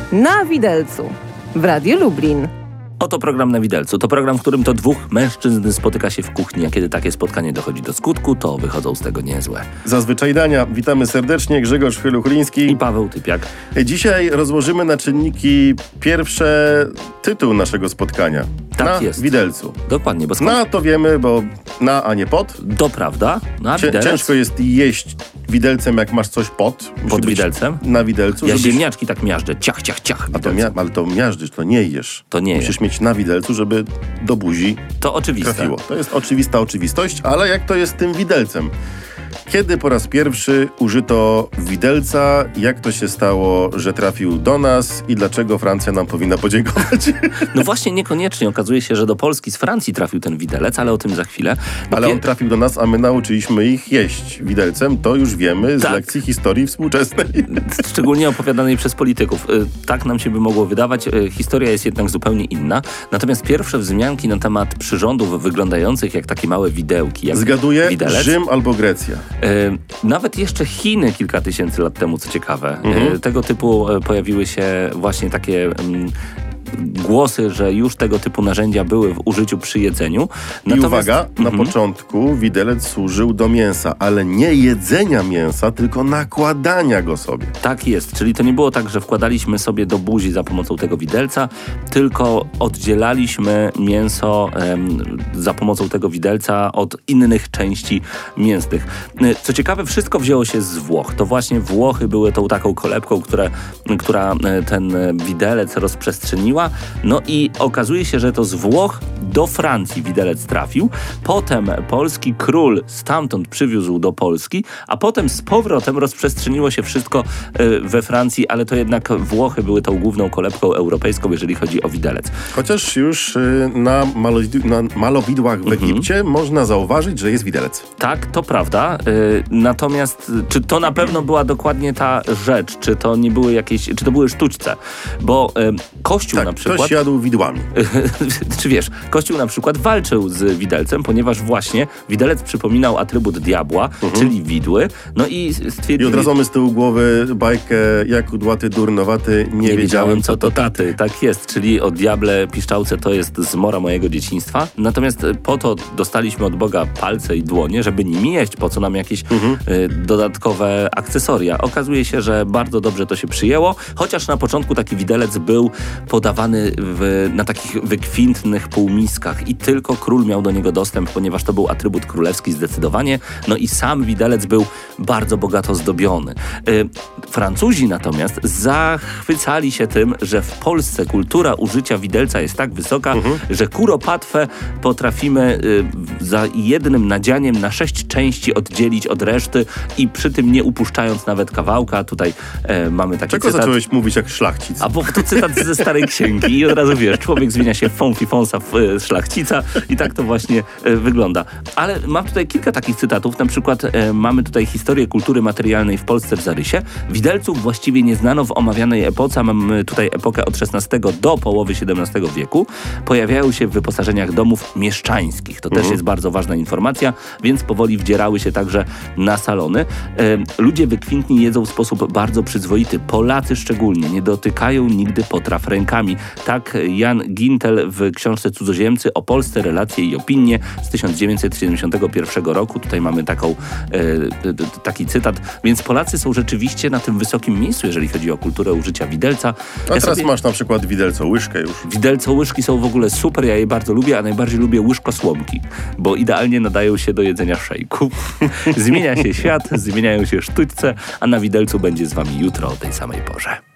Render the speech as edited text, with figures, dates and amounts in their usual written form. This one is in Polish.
Na widelcu w Radiu Lublin. Oto program Na widelcu. To program, w którym to dwóch mężczyzn spotyka się w kuchni, a kiedy takie spotkanie dochodzi do skutku, to wychodzą z tego niezłe. Zazwyczaj dania. Witamy serdecznie. Grzegorz Chwieluchliński I Paweł Typiak. Dzisiaj rozłożymy na czynniki pierwsze tytuł naszego spotkania. Tak na jest. widelcu. Dokładnie, bo Na to wiemy, bo na, a nie pod. To prawda. Na widelec. Ciężko jest jeść widelcem, jak masz coś pod. Musi Pod być widelcem? Na widelcu. Ja ziemniaczki tak miażdżę. Ciach, ciach, ciach. A to ale to miażdżysz, to nie jesz. To nie Musisz mieć na widelcu, żeby do buzi To oczywiste. trafiło. To jest oczywista oczywistość, ale jak to jest z tym widelcem? Kiedy po raz pierwszy użyto widelca? Jak to się stało, że trafił do nas i dlaczego Francja nam powinna podziękować? No właśnie niekoniecznie. Okazuje się, że do Polski z Francji trafił ten widelec, ale o tym za chwilę. Ale on trafił do nas, a my nauczyliśmy ich jeść widelcem. To już wiemy z Tak. lekcji historii współczesnej. Szczególnie opowiadanej przez polityków. Tak nam się by mogło wydawać. Historia jest jednak zupełnie inna. Natomiast pierwsze wzmianki na temat przyrządów wyglądających jak takie małe widełki, jak Zgaduję, widelec. Rzym albo Grecja. Nawet jeszcze Chiny kilka tysięcy lat temu, co ciekawe. Tego typu pojawiły się właśnie takie głosy, że już tego typu narzędzia były w użyciu przy jedzeniu. I uwaga, na początku widelec służył do mięsa, ale nie jedzenia mięsa, tylko nakładania go sobie. Tak jest, czyli to nie było tak, że wkładaliśmy sobie do buzi za pomocą tego widelca, tylko oddzielaliśmy mięso za pomocą tego widelca od innych części mięsnych. Co ciekawe, wszystko wzięło się z Włoch. To właśnie Włochy były tą taką kolebką, która ten widelec rozprzestrzeniła. No i okazuje się, że to z Włoch do Francji widelec trafił. Potem polski król stamtąd przywiózł do Polski, a potem z powrotem rozprzestrzeniło się wszystko we Francji, ale to jednak Włochy były tą główną kolebką europejską, jeżeli chodzi o widelec. Chociaż już na malowidłach w Egipcie można zauważyć, że jest widelec. Tak, to prawda. Natomiast czy to na pewno była dokładnie ta rzecz? Czy to nie były jakieś, czy to były sztućce? Bo Kościół Tak, na przykład... ktoś jadł widłami. Czy wiesz, Kościół na przykład walczył z widelcem, ponieważ właśnie widelec przypominał atrybut diabła, czyli widły. No i stwierdzili... I od razu mamy z tyłu głowy bajkę jak kudłaty, durnowaty, nie wiedziałem co to taty. Tak jest, czyli o diable, piszczałce to jest zmora mojego dzieciństwa. Natomiast po to dostaliśmy od Boga palce i dłonie, żeby nimi jeść. Po co nam jakieś dodatkowe akcesoria? Okazuje się, że bardzo dobrze to się przyjęło, chociaż na początku taki widelec był podawany na takich wykwintnych półmiskach i tylko król miał do niego dostęp, ponieważ to był atrybut królewski zdecydowanie. No i sam widelec był bardzo bogato zdobiony. Francuzi natomiast zachwycali się tym, że w Polsce kultura użycia widelca jest tak wysoka, że kuropatwę potrafimy za jednym nadzianiem na 6 części oddzielić od reszty i przy tym nie upuszczając nawet kawałka. Tutaj mamy taki Czego cytat. zacząłeś mówić jak szlachcic? A bo to cytat ze starej księgi i od razu wiesz, człowiek zmienia się w fąsa w szlachcica i tak to właśnie wygląda. Ale mam tutaj kilka takich cytatów, na przykład mamy tutaj historię kultury materialnej w Polsce w zarysie. Widelców właściwie nie znano w omawianej epoce, mamy tutaj epokę od XVI do połowy XVII wieku. Pojawiają się w wyposażeniach domów mieszczańskich. To też jest bardzo ważna informacja, więc powoli wdzierały się także na salony. Ludzie wykwintni jedzą w sposób bardzo przyzwoity. Polacy szczególnie nie dotykają nigdy potraw rękami. Tak Jan Gintel w książce Cudzoziemcy o Polsce, relacje i opinie z 1971 roku. Tutaj mamy taki cytat. Więc Polacy są rzeczywiście na tym wysokim miejscu, jeżeli chodzi o kulturę użycia widelca. A teraz masz na przykład widelco-łyżkę już. Widelco-łyżki są w ogóle super, ja je bardzo lubię, a najbardziej lubię łyżkosłomki, bo idealnie nadają się do jedzenia szejku. Zmienia się świat, zmieniają się sztućce, a na widelcu będzie z wami jutro o tej samej porze.